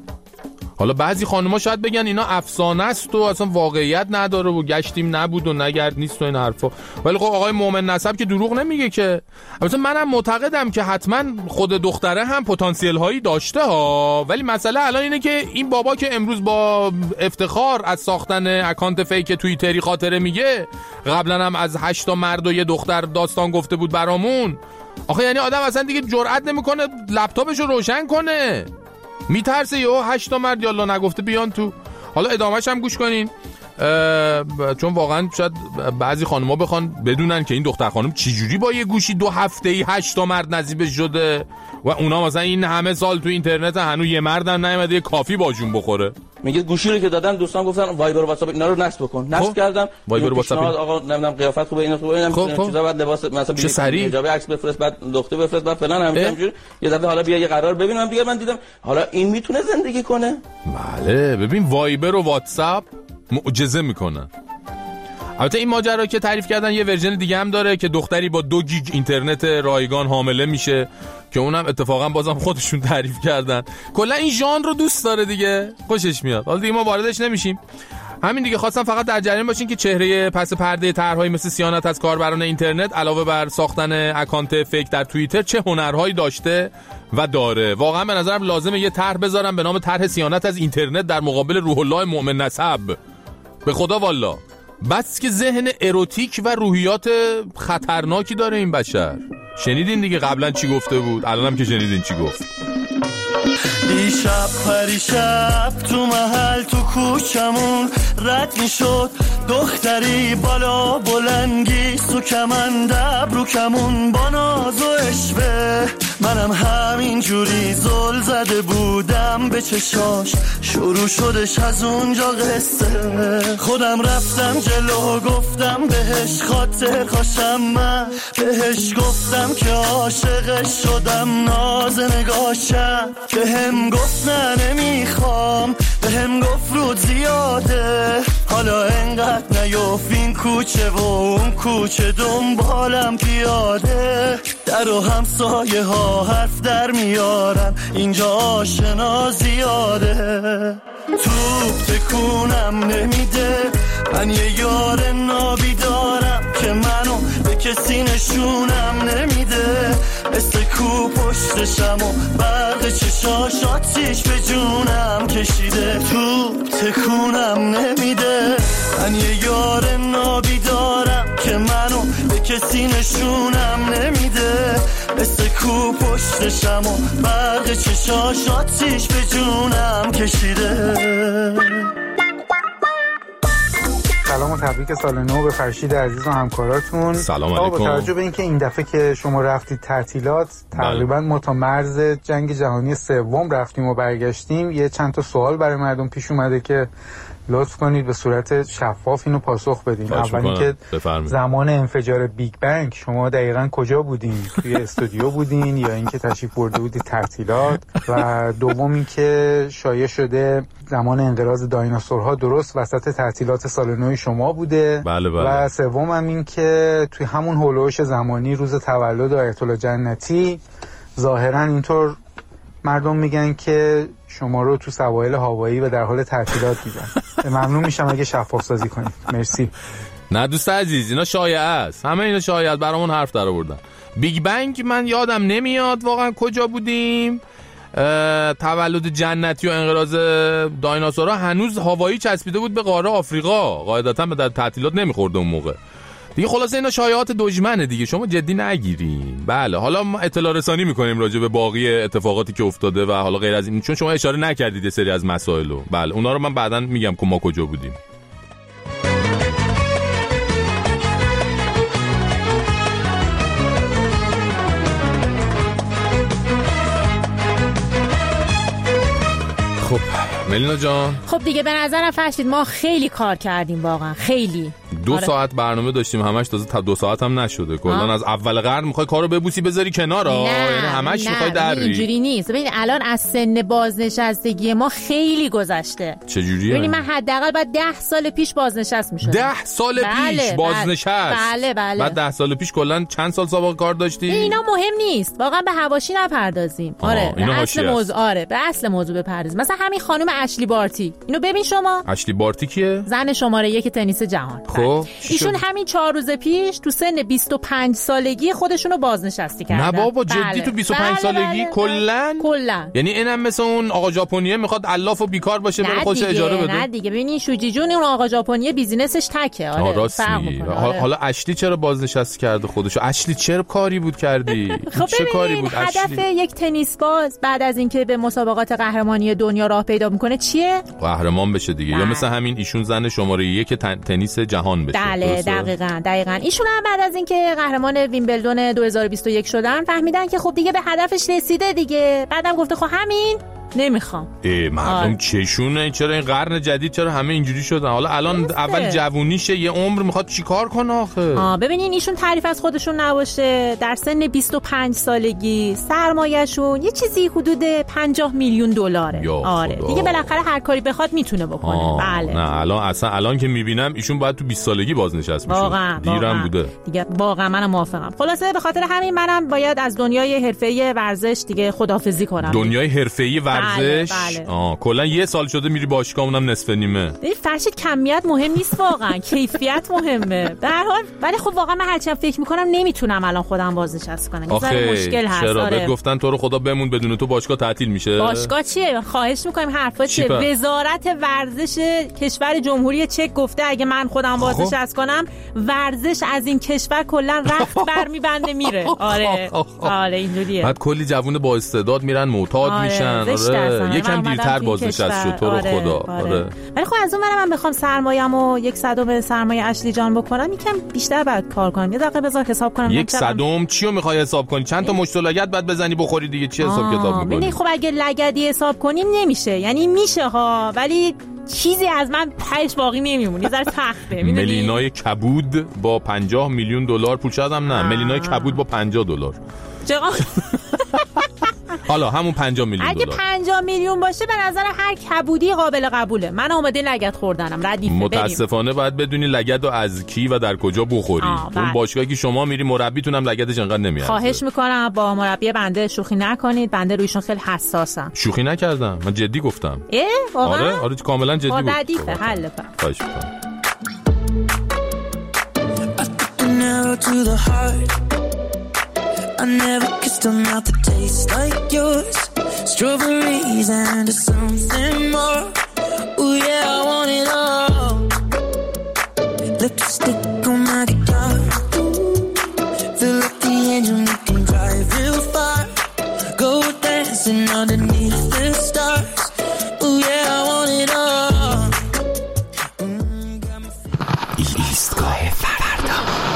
حالا بعضی خانم‌ها شاید بگن اینا افسانه است و اصلا واقعیت نداره و گشتیم نبود و نگرد نیست و این حرفا، ولی خب آقای مؤمن نسب که دروغ نمیگه که. البته منم معتقدم که حتما خود دختره هم پتانسیل هایی داشته ها، ولی مسئله الان اینه که این بابا که امروز با افتخار از ساختن اکانت فیک توییتری خاطره میگه، قبلا هم از هشت تا مرد و یه دختر داستان گفته بود برامون. آخه یعنی آدم اصلا دیگه جرئت نمیکنه لپتاپشو روشن کنه، میترسه یهو هشت تا مرد یالا نگفته بیان تو. حالا ادامهش هم گوش کنین. چون واقعا شاید بعضی خانم‌ها بخوان بدونن که این دختر خانم چجوری با یه گوشی دو هفته‌ای هشت تا مرد نصیبش شده و اونا مثلا این همه سال تو اینترنت هنوز یه مردم نیومده یه کافی باشون بخوره. میگه گوشی رو که دادم دوستان گفتن وایبر و واتساپ اینا رو نصب بکن. نصب کردم. وایبر و واتساپ آقا نمیدونم قیافت خوبه اینا خوبه اینم چیزا بعد لباس مثلا حجاب عکس بفرست بعد دختر بفرست بعد فلان همینجوری یه دفعه حالا بیا یه قرار ببینم دیگه من دیدم حالا این میتونه زندگی کنه. بله ببین وایبر و واتساپ معجزه میکنن. البته این ماجرا که تعریف کردن یه ورژن دیگه هم داره که دختری با دو گیگ اینترنت رایگان حامله میشه که اونم اتفاقا بازم خودشون تعریف کردن. کلا این ژانر رو دوست داره دیگه، خوشش میاد. حالا دیگه ما واردش نمیشیم. همین دیگه خواستم فقط در جریان باشین که چهره پس پرده طرح‌های مثل صیانت از کاربران اینترنت علاوه بر ساختن اکانت فیک در توییتر چه هنرهایی داشته و داره. واقعا به نظرم لازمه یه طرح بذارم به نام طرح صیانت از اینترنت در مقابل روح الله مؤمن نسب. به خدا والا بس که ذهن اروتیک و روحیات خطرناکی داره این بشر. شنیدین دیگه قبلا چی گفته بود، الانم که شنیدین چی گفت. دیشب پریشب تو محل تو کوچمون رد می شد دختری بالا بلنگی سو کمند ابرو کمون با ناز و اشوه منم همین جوری زل زده بودم به چشاش شروع شدش از اونجا قصه خودم رفتم جلو گفتم بهش خاطر خوشم من بهش گفتم که عاشقش شدم ناز نگاشم بهم گفت نه نمیخوام بهم گفت رود زیاده حالا انقدر نیوف این کوچه و اون کوچه دنبالم پیاده در و همسایه ها حرف در میارن اینجا آشنا زیاده توپ تکونم نمیده من یه یار نابی دارم که منو به کسی نشونم نمیده مثل کو پشتشم و برق چشاش آتیش به جونم کشیده توپ تکونم نمیده من یه یار نابی دارم که منو به کسی نشونم نمیده مثل کو پشتشم و برق چشاش آتیش به جونم کشیده. سلام و تبریک سال نو به فرشید عزیز و همکاراتون. سلام علیکم. با توجه به اینکه این دفعه که شما رفتید تعطیلات تقریبا ما تا مرز جنگ جهانی سوم رفتیم و برگشتیم یه چند تا سوال برای مردم پیش اومده که لطف کنید به صورت شفاف اینو پاسخ بدین. اولی که زمان انفجار بیگ بنگ شما دقیقاً کجا بودین؟ توی استودیو بودین یا اینکه تشریف برده بودید تعطیلات؟ و دوم اینکه شایع شده زمان انقراض دایناسورها درست وسط تعطیلات سال نو شما بوده. بله بله. و سوم هم این که توی همون هولوش زمانی روز تولد آیت الله جنتی ظاهراً اینطور مردم میگن که شما رو تو سواحل هاوایی و در حال تعطیلات دیدن. ممنون میشم اگه شفاف سازی کنید. مرسی. نه دوست عزیز اینا شایعه است، همه اینا شایعه است، برامون حرف در آوردن. بیگ بنگ من یادم نمیاد واقعا کجا بودیم. تولد جنتی و انقراض دایناسورها هنوز هاوایی چسبیده بود به قاره آفریقا، قاعدتا به در تعطیلات نمیخورده اون موقع دیگه. خلاصه اینا شایعات دژمنه دیگه، شما جدی نگیرین. بله حالا ما اطلاع رسانی میکنیم راجع به باقی اتفاقاتی که افتاده و حالا غیر از این، چون شما اشاره نکردید یه سری از مسائلو. بله اونا رو من بعداً میگم که ما کجا بودیم. خب ملینا جان، خب دیگه به نظرم فرشید ما خیلی کار کردیم واقعا خیلی. دو آره. ساعت برنامه داشتیم همش، تازه تا دو ساعت هم نشده. کلا از اول قرن میخوای کارو ببوسی بذاری کنار، یعنی همش میخوای دری. اینجوری نیست. ببین الان از سن بازنشستگی ما خیلی گذشته. چجوریه؟ ببین من حداقل بعد ده سال پیش بازنشست میشدم. ده سال بله، پیش بازنشست؟ بله بله. بعد ده سال پیش کلا چند سال سابقه کار داشتی؟ اینا مهم نیست. واقعا به حواشی نپردازیم. آره به اصل موضوع، آره به اصل موضوع بپردازیم. مثلا همین خانم اشلی بارتی، اینو ببین شما. اشلی بارتی کیه؟ زن شماره یک تنیس جهان. خب خب ایشون همین چهار روز پیش تو سن بیست و پنج سالگی خودشونو بازنشستی کردن. نه بابا جدی بله. تو بیست و پنج بله سالگی بله کلا کلا یعنی اینم مثل اون آقا ژاپنیه میخواد الاف و بیکار باشه بره خودش اجاره بده. نه دیگه ببینین شوجی جون اون آقا ژاپنیه بیزینسش تکه. آره فرق میکنه. آره. حالا اشلی چرا بازنشستی کرده خودشو؟ اشلی چرا کاری بود کردی؟ خب چه کاری بود اشلی؟ هدف یک تنیس باز بعد از اینکه به مسابقات قهرمانی دنیا راه پیدا میکنه چیه؟ قهرمان بشه دیگه. یا مثل همین ایشون زن شماره یک تنیس جهان بشه. بله دقیقاً دقیقاً ایشون هم بعد از اینکه قهرمان ویمبلدون دو هزار و بیست و یک شدن فهمیدن که خب دیگه به هدفش رسیده دیگه. بعدم گفته خب همین نمیخوام. مردم چشونه چرا این قرن جدید چرا همه اینجوری شدن؟ حالا الان درسته. اول جوونیشه یه عمر میخواد چیکار کنه آخه؟ آه ببینین ایشون تعریف از خودشون نباشه در سن بیست و پنج سالگی سرمایه‌شون یه چیزی حدود پنجاه میلیون دلاره. آره خدا. دیگه بالاخره هر کاری بخواد میتونه بکنه. آه. بله نه الان اصلا الان که میبینم ایشون باید تو بیست سالگی بازنشست میشه. واقعا دیرم بوده دیگه. واقعا منم موافقم. خلاصه به خاطر همین منم باید از دنیای حرفه‌ای ورزش دیگه خداحافظی کنم. دنیای حرفه‌ای ورزش بله، بله. آه کلا یه سال شده میری باشگاه اونم نصف نیمه. این فرشید کمیت مهم نیست واقعا کیفیت مهمه. به هر حال ولی خب واقعا من هرچند فکر میکنم نمیتونم الان خودم بازنشست کنم. یه مشکل هست. چرا بهت گفتن تو رو خدا بمون بدون تو باشگاه تعطیل میشه؟ باشگاه چیه؟ خواهش میکنیم حرفا چیه؟ وزارت ورزش کشور جمهوری چک گفته اگه من خودم بازنشست کنم ورزش از این کشور کلا رفت برمیبنده میره. آره آره اینجوریه. بعد کلی جوون با استعداد میرن معتاد آره. میشن. آره یکم دیرتر بازنشست شد تو رو آره. خدا. آره. آره. ولی خب از اون منم من بخوام سرمایه‌مو یک صدم سرمایه اشلی جان بکنم یکم بیشتر بعد کار کنم. یه دقیقه بذار حساب کنم. یک صدم چیو میخوای حساب کنی؟ چند تا مشت لگد بعد بزنی بخوری دیگه چی حساب کتاب میکنی؟ ببین خب اگه لگدی حساب کنیم نمیشه. یعنی میشه ها ولی چیزی از من پش باقی نمیمونه. یه ذره سخته. ملینای کبود با پنجاه میلیون دلار پول شدم نه ملینای کبود با پنجاه دلار. حالا همون پنجاه میلیون دلار اگه پنجاه میلیون باشه به نظر هر کبودی قابل قبوله. من اومده لگد خوردنم ردیفه. متاسفانه باید بدونی لگد رو از کی و در کجا بخوری. اون باشگاهی که شما میری مربیتونم لگدش انقدر نمیاد. خواهش میکنم با مربی بنده شوخی نکنید. بنده رویشون خیلی حساسم. شوخی نکردم من جدی گفتم. اه واقعا؟ آره آره کاملا جدی گفتم. ردیفه حل کن. خواهش میکنم. I never kissed a mouth that tastes like yours. Strawberries and something more. Ooh yeah, I want it all. Lipstick on my guitar. Feel like the angel you can drive real far. Go dancing underneath the stars. Ooh yeah, I want it all. ایستگاه فردا.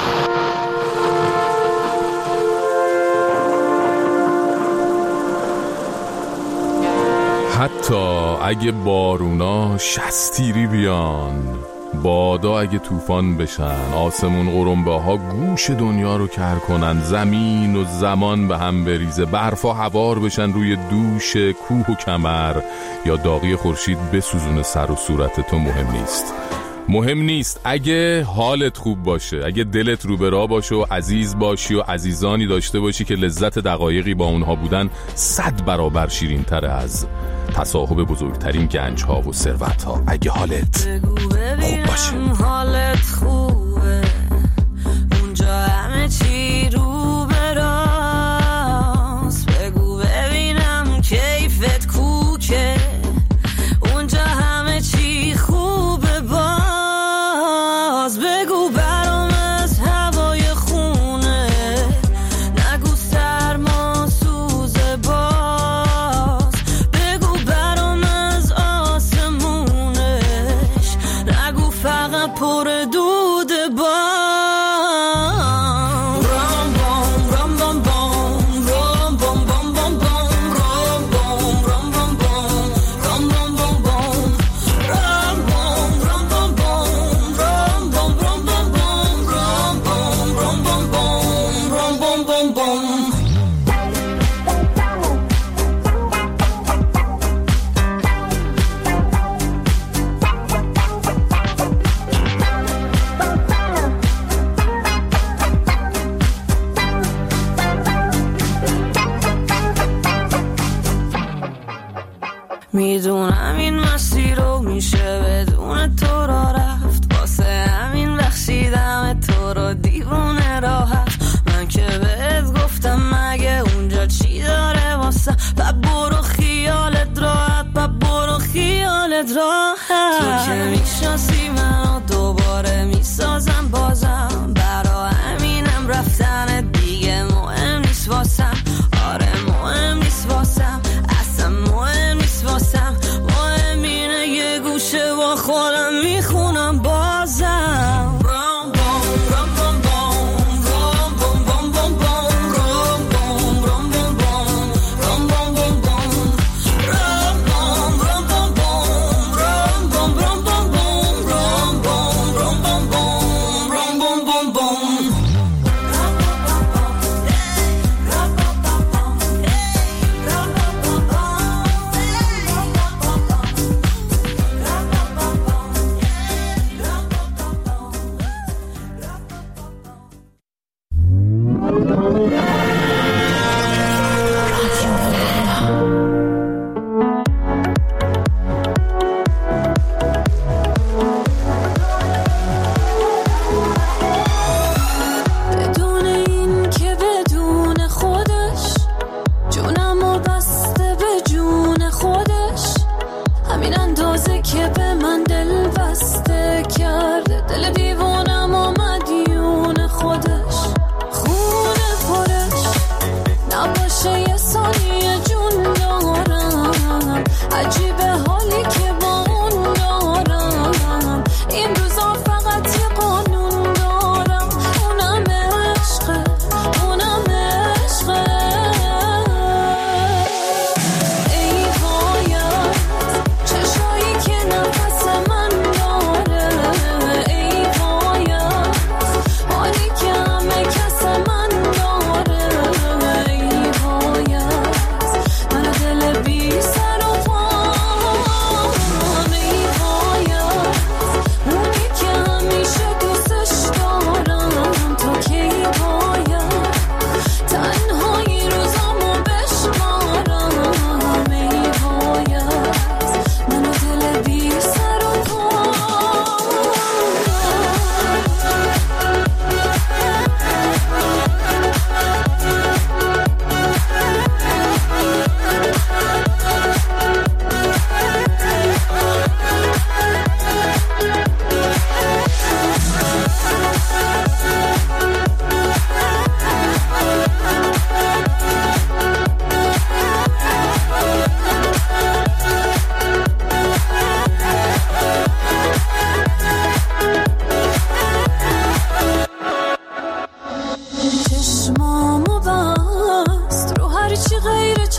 حتی اگه بارونا شستیری بیان بادا اگه طوفان بشن آسمون قرنبه ها گوش دنیا رو کر کنن زمین و زمان به هم بریزه برفا هوار بشن روی دوش کوه و کمر یا داغی خورشید بسوزونه سر و صورت تو مهم نیست. مهم نیست اگه حالت خوب باشه اگه دلت رو به راه باشه و عزیز باشی و عزیزانی داشته باشی که لذت دقایقی با اونها بودن صد برابر شیرین تره از تصاحب بزرگترین گنج ها و ثروت ها. اگه حالت خوب باشه حالت خوبه اونجا همه چی رو به راست بگو ببینم کیفت کوکه اونجا همه چی خوبه باز بگو برام از هوای خونه نگو سرما سوزه باز بگو برام از آسمونش نگو فقط پر دود باز میدونم این مسیر رو میشه بدون تو را رفت واسه همین وقت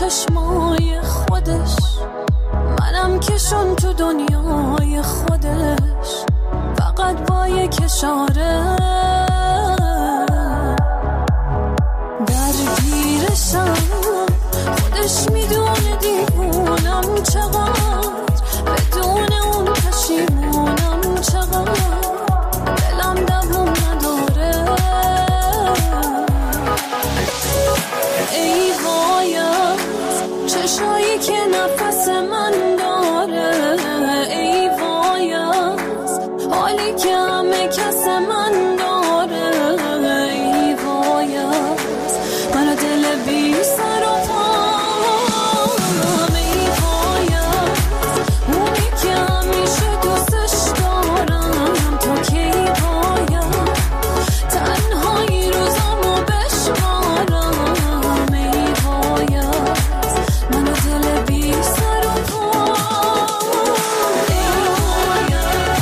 چشمای خودش، منم کشون تو دنیای خودش، فقط با یک اشاره درگیرشم. خودش میدونه دیوونم چقدر، بدون اون پشیمونم چقدر، دلم دوام نداره. ای وایت چشایی که نفس من داره، ای وایت حالی که همه کس من داره، ای وایت من دل بی سر و پام، ای وایت اونی که همیشه دوستش دارم، تو که ای وایت تنهایی روزامو بشمارم، ای وایت من دل بی سر و پام، ای وایت.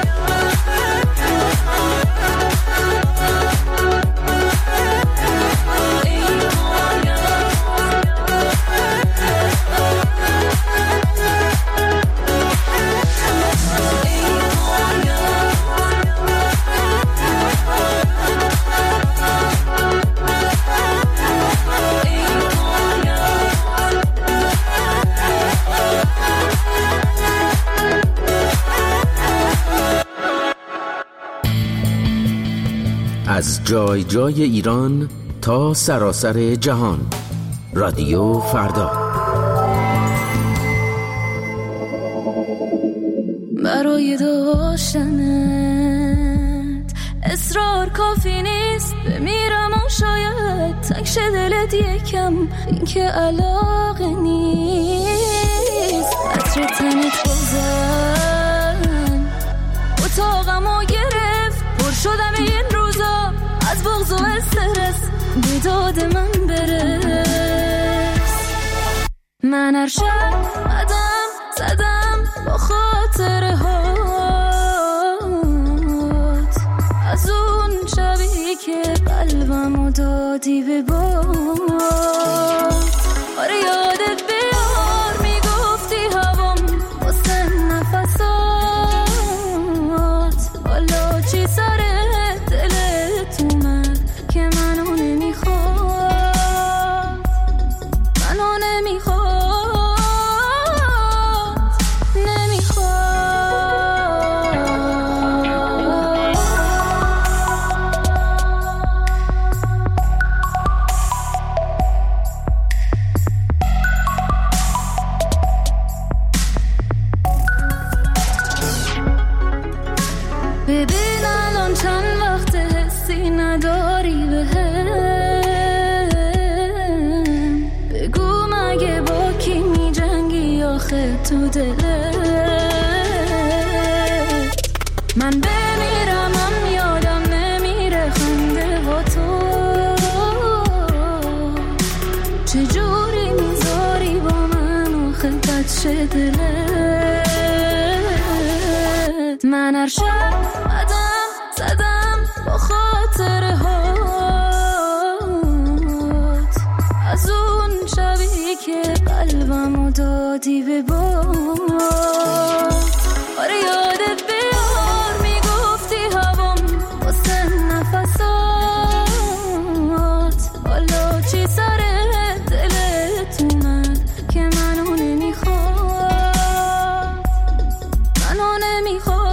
از جای جای ایران تا سراسر جهان، رادیو فردا. برای داشتنت اصرار کافی نیست، بمیرم و شاید تنگ شه دلت یکم، این که علاقه نیست. عطر تنت بازن اتاقمو گرفت، پر شدم این روزا از بغض و استرس، به داد من برس. من هر شب قدم زدم با خاطره هات، از اون شبی که قلبمو دادی به باد. آره یادت بیار میگفتی هوام واسه نفسات، حالا چی سره دلت اومد که منو نمیخواد، منو نمیخواد، ببین الان چند وقت حسی نداری به هم، بگو مگه با کی می جنگی آخه تو دلت. من بمیرم هم یادم نمیره خنده با تو، چجوری میذاری با من آخه بد شه دلت. من هر شب قدم زدم با خاطره هات، از اون شبی که قلبمو دادی به باد. آره یادت بیار میگفتی هوام واسه نفسات، حالا چی سره دلت اومد که منو نمیخواد، منو نمیخواد.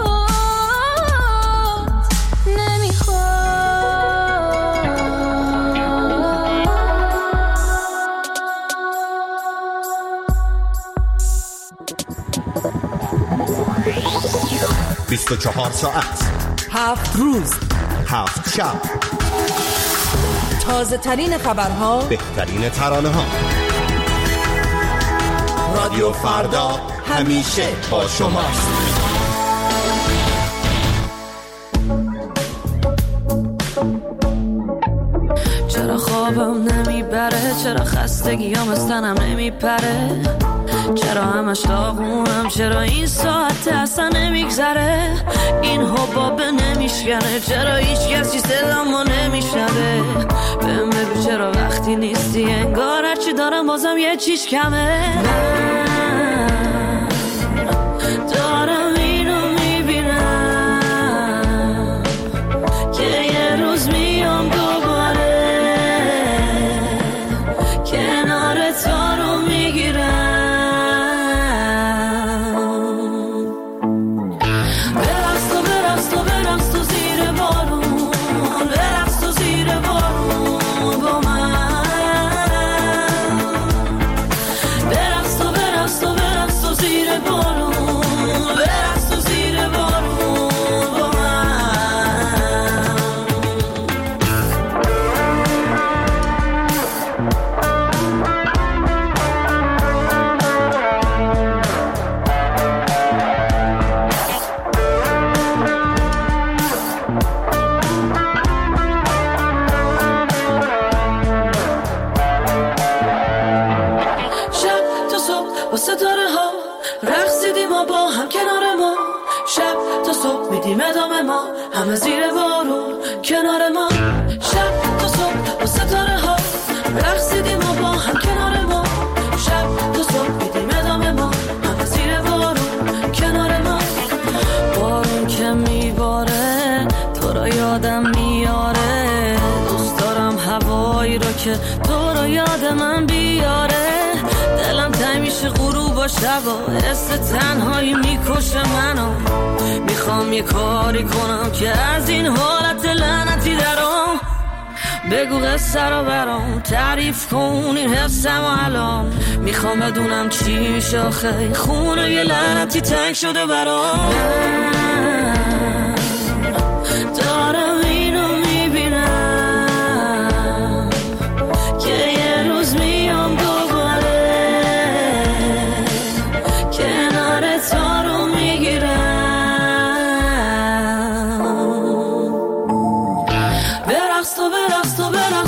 بیست و چهار ساعت، هفت روز، هفت شب، تازه ترین خبرها، بهترین ترانه ها. رادیو فردا همیشه با شماست. چرا خوابم نمیبره، چرا خستگیام از تنم نمیپره، چرا همش داغونم، چرا این ساعت اصلا نمیگذره، این حبابه نمیشکنه، چرا هیچ کسی سلامو نمیشنده. بهم بگو چرا وقتی نیستی انگار هرچی دارم بازم یه چیز کمه. من دارم اینو میبینم که یه روز میام دوباره کنار تو رو میگیرم. برقص تو برقص تو برقص تو زیر بارون، برقص تو زیر بارون با من. برقص تو برقص تو برقص تو زیر بارون، برقص تو زیر بارون با من. شب تا صبح با ستاره ها رقصیدیم ما با هم کنار ما. شب تا صبح میدیم ادامه ما همه زیر بارون کنار ما. شب تا صبح با ستاره ها رقصیدیم ما با هم کنار ما. شب تا صبح میدیم ادامه ما همه زیر بارون کنار ما. بارون که میباره تو رو یادم میاره، دوست دارم هوایی رو که تو رو یاد من بیاره. دلم تنگ میشه غروب و شبا، حس تنهایی میکشه منو. میخوام یه کاری کنم که از این حالت لعنتی درام. بگو قصه رو برام تعریف کن این حسم و الان. میخوام بدونم چی میشه آخه خونه یه لعنتی تنگ شده برام. دارم اینو میبینم که یه روز میام دوباره کنار تو رو میگیرم. برقص تو برقص تو برقص